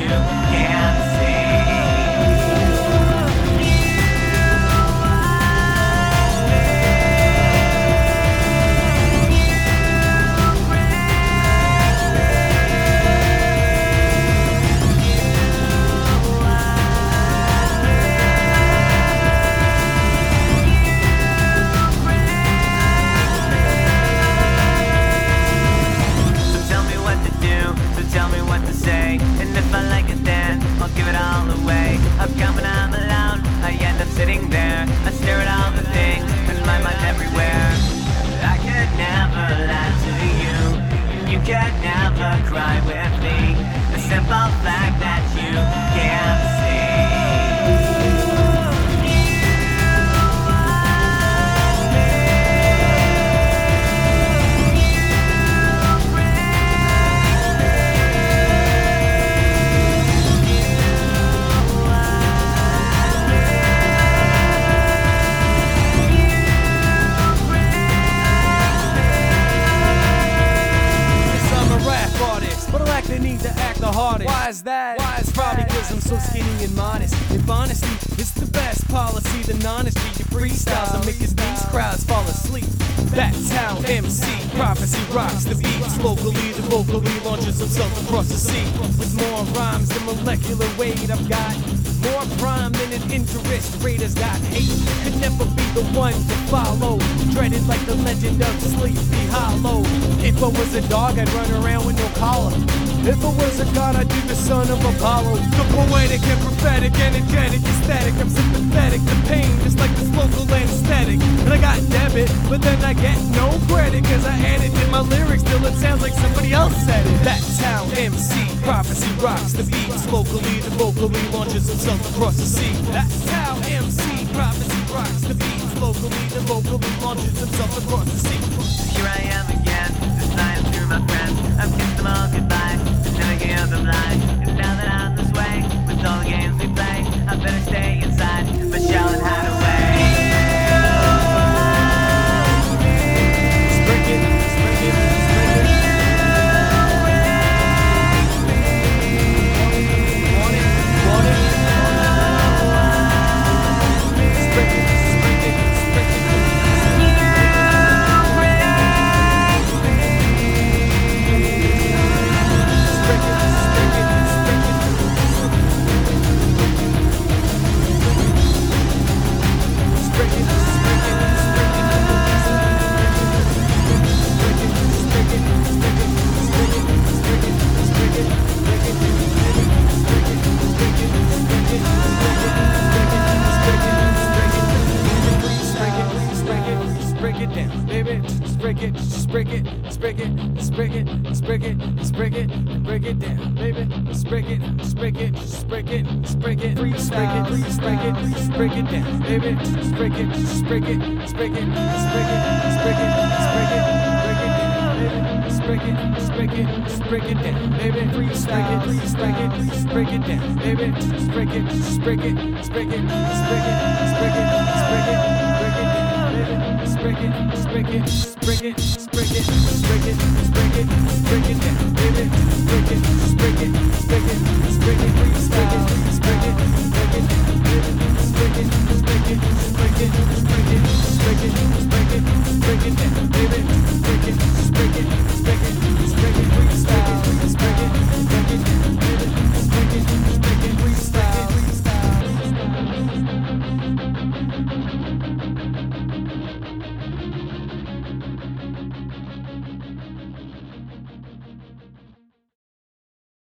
you can't see. Tell me what to say, and if I like it then I'll give it all away. I'm coming, I'm alone, I end up sitting there. I stare at all the things in my mind everywhere. I could never lie to you, you could never cry with me. The simple fact that you can't see. But I lack the need to act the hardest. Why is that? Why is probably because I'm so skinny and modest. If honesty is the best policy, then honesty, your freestyles are making these crowds fall asleep. That's how MC Prophecy rocks the beats. Locally, the vocally launches himself across the sea. With more rhymes than molecular weight, I've got more prime than an interest rate has got. Hate could never be the one to follow. Dreaded like the legend of Sleepy Hollow. If I was a dog, I'd run around with no collar. If I was a god, I'd be the son of Apollo. The poetic and prophetic, energetic, aesthetic. I'm sympathetic to pain, just like this local anesthetic. And I got debit, but then I get no credit, cause I added in my lyrics till it sounds like somebody else said it. That's how MC Prophecy rocks the beats. Locally, the vocally launches himself across the sea. That's how MC Prophecy rocks the beats. Locally, the vocally launches himself across the sea. Here I am again, just flying through my friends. I've kissed them all goodbye, and then I hear them lie. And now that I'm this way, with all the games we play, I better stay inside, but shall and hide away. Break it.